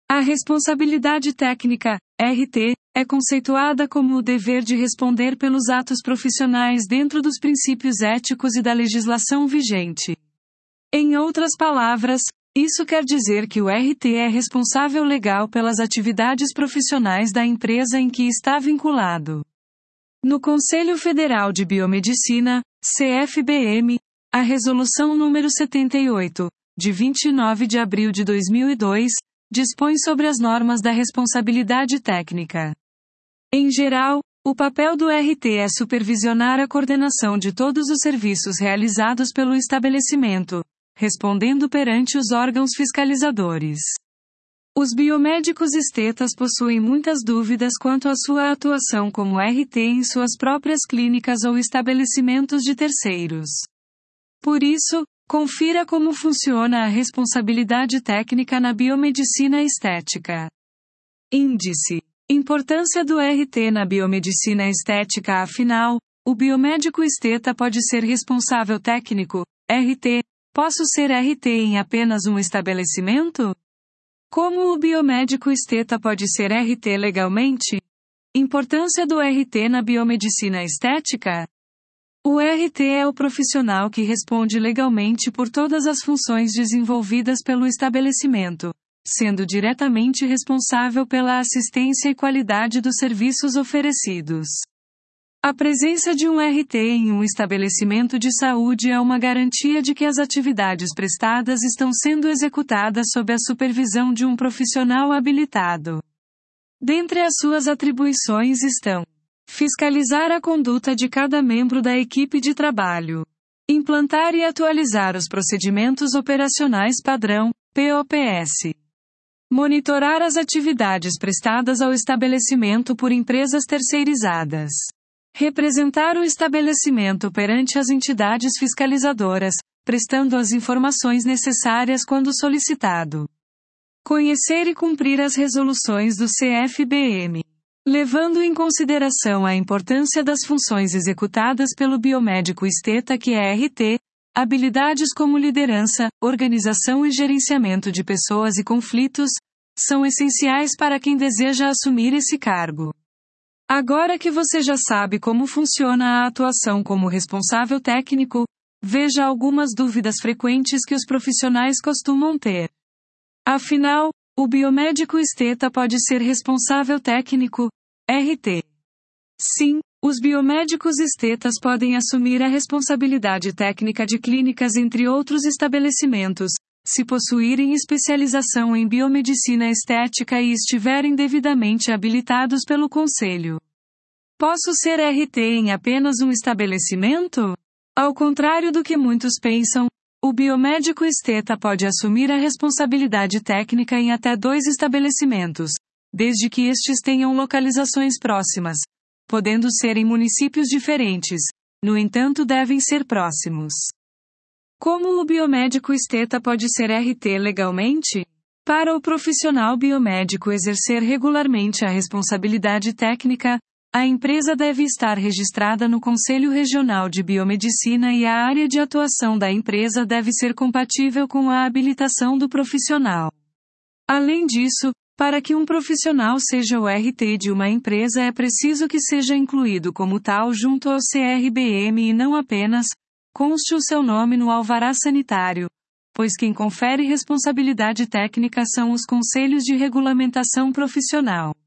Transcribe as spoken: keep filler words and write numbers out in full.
A responsabilidade técnica, R T, é conceituada como o dever de responder pelos atos profissionais dentro dos princípios éticos e da legislação vigente. Em outras palavras, isso quer dizer que o R T é responsável legal pelas atividades profissionais da empresa em que está vinculado. No Conselho Federal de Biomedicina, C F B M, a Resolução número setenta e oito, de vinte e nove de abril de dois mil e dois, dispõe sobre as normas da responsabilidade técnica. Em geral, o papel do R T é supervisionar a coordenação de todos os serviços realizados pelo estabelecimento, respondendo perante os órgãos fiscalizadores. Os biomédicos estetas possuem muitas dúvidas quanto à sua atuação como R T em suas próprias clínicas ou estabelecimentos de terceiros. Por isso, confira como funciona a responsabilidade técnica na biomedicina estética. Índice: importância do R T na biomedicina estética. Afinal, o biomédico esteta pode ser responsável técnico, R T. Posso ser R T em apenas um estabelecimento? Como o biomédico esteta pode ser R T legalmente? Importância do R T na biomedicina estética? O R T é o profissional que responde legalmente por todas as funções desenvolvidas pelo estabelecimento, sendo diretamente responsável pela assistência e qualidade dos serviços oferecidos. A presença de um R T em um estabelecimento de saúde é uma garantia de que as atividades prestadas estão sendo executadas sob a supervisão de um profissional habilitado. Dentre as suas atribuições estão: fiscalizar a conduta de cada membro da equipe de trabalho, implantar e atualizar os procedimentos operacionais padrão, P O P S, monitorar as atividades prestadas ao estabelecimento por empresas terceirizadas, representar o estabelecimento perante as entidades fiscalizadoras, prestando as informações necessárias quando solicitado. Conhecer e cumprir as resoluções do C F B M. Levando em consideração a importância das funções executadas pelo biomédico esteta que é R T, habilidades como liderança, organização e gerenciamento de pessoas e conflitos, são essenciais para quem deseja assumir esse cargo. Agora que você já sabe como funciona a atuação como responsável técnico, veja algumas dúvidas frequentes que os profissionais costumam ter. Afinal, o biomédico esteta pode ser responsável técnico, R T. Sim, os biomédicos estetas podem assumir a responsabilidade técnica de clínicas entre outros estabelecimentos, se possuírem especialização em biomedicina estética e estiverem devidamente habilitados pelo Conselho. Posso ser R T em apenas um estabelecimento? Ao contrário do que muitos pensam, o biomédico esteta pode assumir a responsabilidade técnica em até dois estabelecimentos, desde que estes tenham localizações próximas, podendo ser em municípios diferentes, no entanto devem ser próximos. Como o biomédico esteta pode ser R T legalmente? Para o profissional biomédico exercer regularmente a responsabilidade técnica, a empresa deve estar registrada no Conselho Regional de Biomedicina e a área de atuação da empresa deve ser compatível com a habilitação do profissional. Além disso, para que um profissional seja o R T de uma empresa é preciso que seja incluído como tal junto ao C R B M e não apenas conste o seu nome no alvará sanitário, pois quem confere responsabilidade técnica são os conselhos de regulamentação profissional.